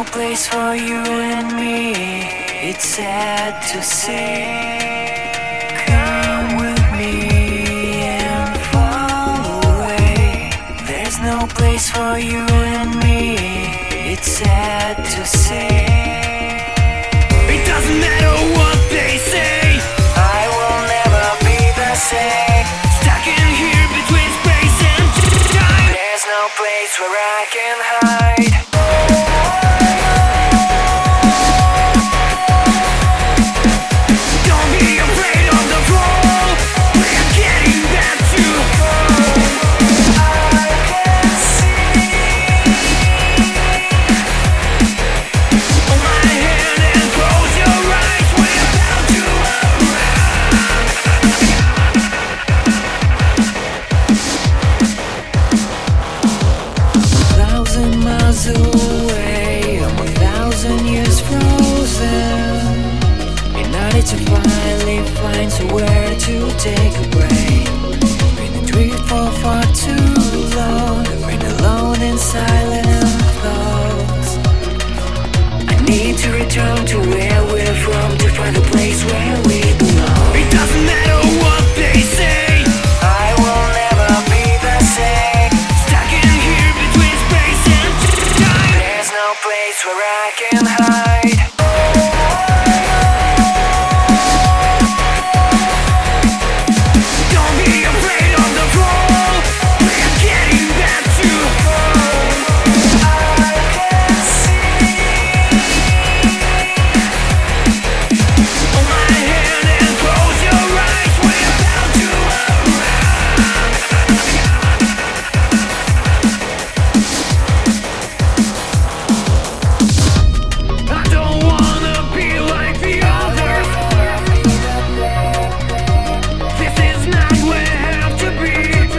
place for you and me. It's sad to say. Come with me and fall away. There's no place for you and me. It's sad to say. It doesn't matter what they say. I will never be the same. Stuck in here between space and time. There's no place where I can hide. Away, I'm 1,000 years frozen. United to finally find somewhere to take a break. Been adrift for far too long. I've been alone in silent thoughts. I need to return to where we're from, to find a place where we belong. It doesn't matter what they say. I will never be the same. Stuck in here between space and time. There's no place where I can hide. Don't be afraid of the fall. We're getting back to home. I can see. Hold my hand and close your eyes. We're about to arrive. I don't wanna be like the others. This is not where I have to be.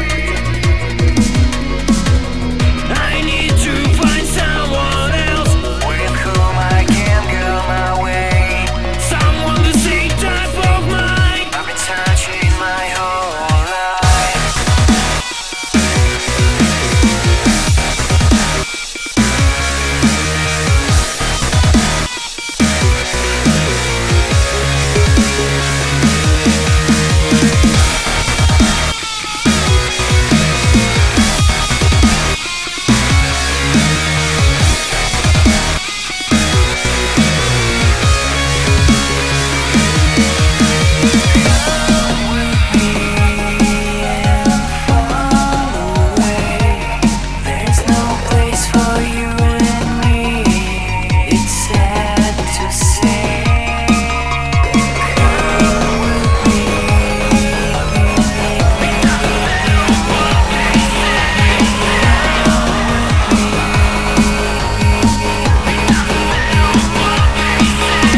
I need to find someone else with whom I can go my way. Someone the same type of mind I've been searching my whole life. There's no place for you and me. It's sad to say. Come with me.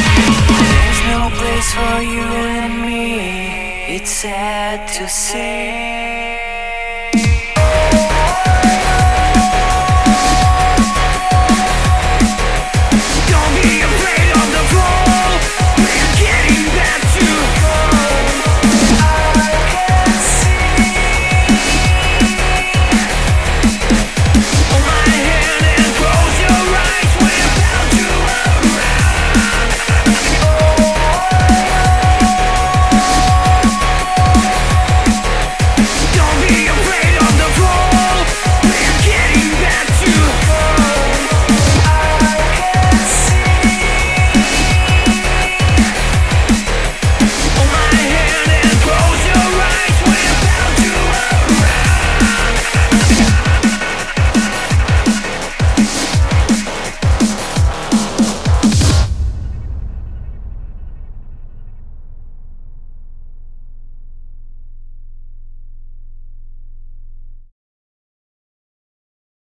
There's no place for you and me. It's sad to say.